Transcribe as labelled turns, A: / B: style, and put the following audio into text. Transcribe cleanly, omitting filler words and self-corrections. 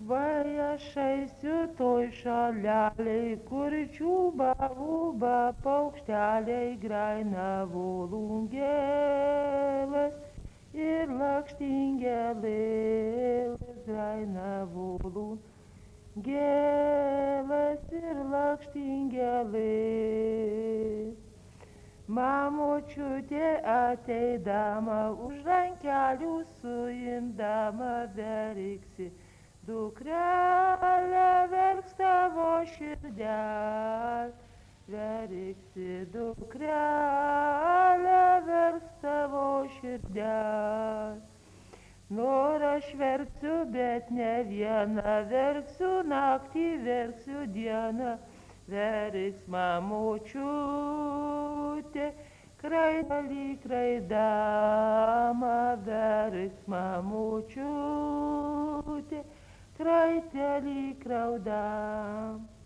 A: Vai aš eisiu toj šaleliai, kur čiūba, ūba, paukšteliai graina volungėlės ir lakštingelės graina volungėlės ir lakštingelės. Mamočiutė ateidama už rankelių suimdama verksi. Dukrelė verks tavo širdel, verksi dukrelė verks tavo širdel. Nor aš verksiu, bet ne vieną, verksiu naktį, verksiu dieną, verks mamočiutė, kraitelį kraidama, verks mamočiutė, kraitelį kraudam.